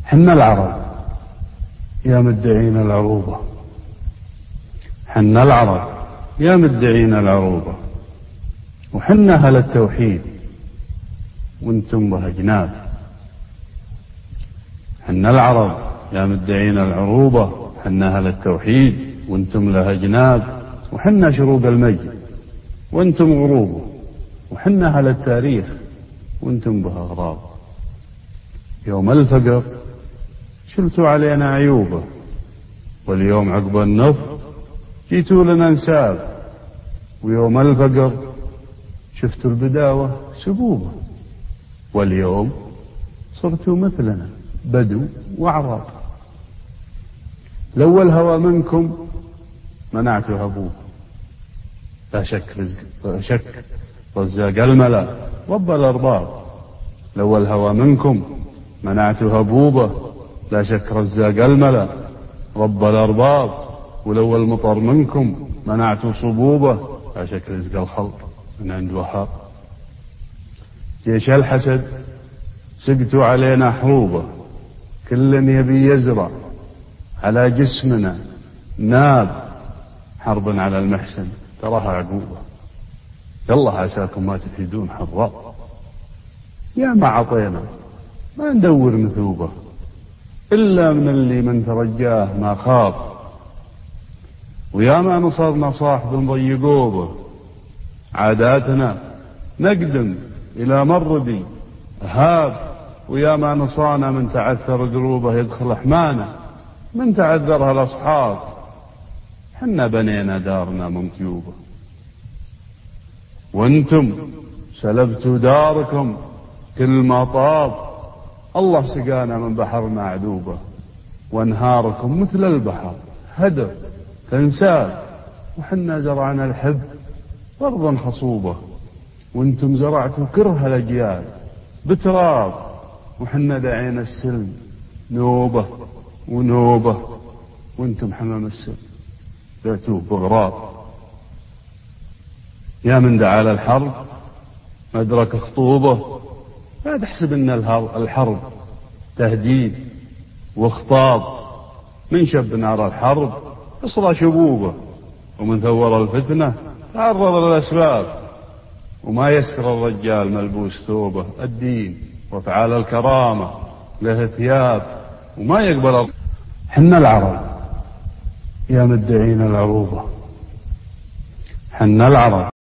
حنا العرب يا مدعين العروبة، حنا العرب يا مدعين العروبة، وحنا أهل التوحيد وانتم بها جناب. حنا العرب يا مدعين العروبة، حنا أهل التوحيد وانتم لها جناب، وحنا شروق المجد وانتم غروبه، وحنا أهل التاريخ وانتم بها غراب. يوم الفقر شلتوا علينا عيوبه، واليوم عقب النفط جيتوا لنا نساب. ويوم الفقر شفتوا البداوة سبوبه، واليوم صرتوا مثلنا بدو وأعراب. لو الهوى منكم منعتوا هبوه، لا شك رزاق الملا رب الأرباب. لو الهوى منكم منعتوا هبوبه، لا شك رزاق الملا رب الأرباب. ولو المطر منكم منعتوا صبوبه، لا شك رزق الخلق من عند وهاب. جيش الحسد سقتوا علينا حروبه، كل يبي يزرع على جسمنا ناب. حرب على المحسن تراها عقوبة، يلا عساكم ما تفيدون حراب. يا ما عطينا ما ندور مثوبة، إلا من اللي من ترجاه ما خاب. ويا ما نصرنا صاحب نضيقوبه، عاداتنا نقدم إلى مردي هاب. ويا ما نصانا من تعثر قلوبه يدخل حمانا، من تعذرها الأصحاب. حنا بنينا دارنا من طيوبه، وانتم سلبتوا داركم كل ما طاب. الله سقانا من بحرنا عذوبه، وانهاركم مثل البحر هدر تنساب. وحنا زرعنا الحب أرضا خصوبة، وانتم زرعتوا كره الأجيال بتراب. وحنا دعينا السلم نوبة ونوبة، وانتم حمام السلم بعتوه بغراب. يا من دعا للحرب مدرك خطوبه، لا تحسب ان الحرب تهديد واخطاب. من شب نار الحرب اصلى شبوبه، ومن ثور الفتنة تعرض للأسباب. وما يسر الرجال ملبوس ثوبه، الدين وافعال الكرامة له ثياب وما يقبل. حنا العرب يا مدعين العروبة، حنا العرب